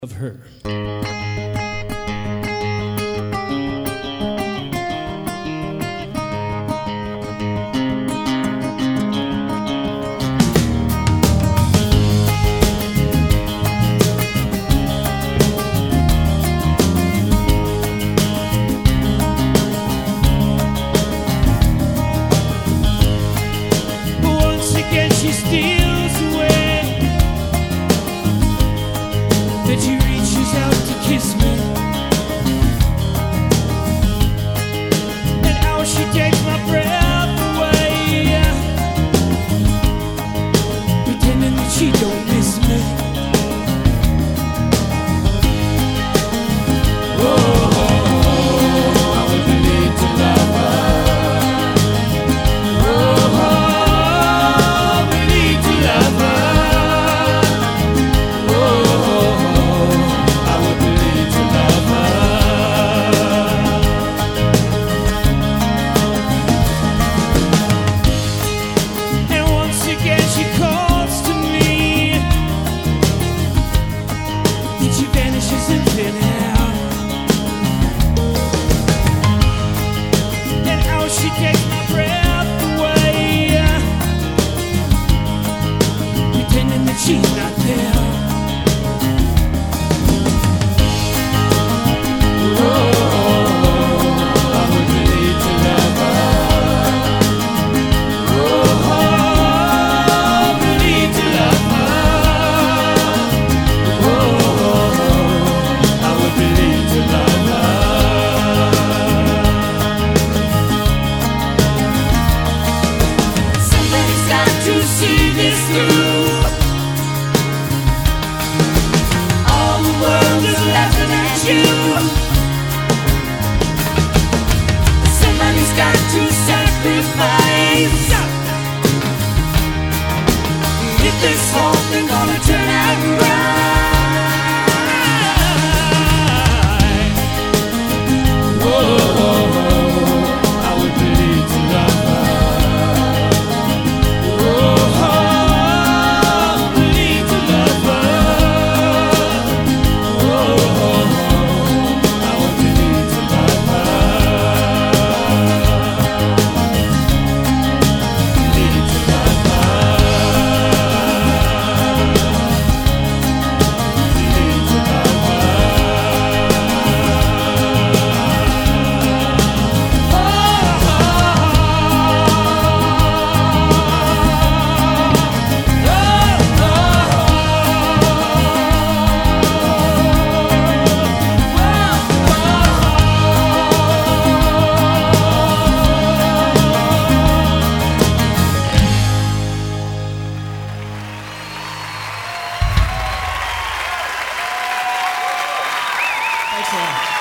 of her. Once again she steals away, then she reaches out to kiss me, and how she takes my breath away, pretending that she don't miss me. I would believe to love her. Oh, we need to love her. Oh, I would believe to love And once again she calls to me, then she vanishes in thin air, and how she takes my breath away, pretending that she's not there. I would believe to love her. Oh, believe to love her. Oh, I would believe to love her. Somebody's got to see this through. All the world is laughing at you. Somebody's got to sacrifice. If this whole thing gonna turn out right. Oh, I would believe to love her. Oh, believe to love her. Oh, I would believe to love her. Believe to love her. Believe to love Thanks a lot.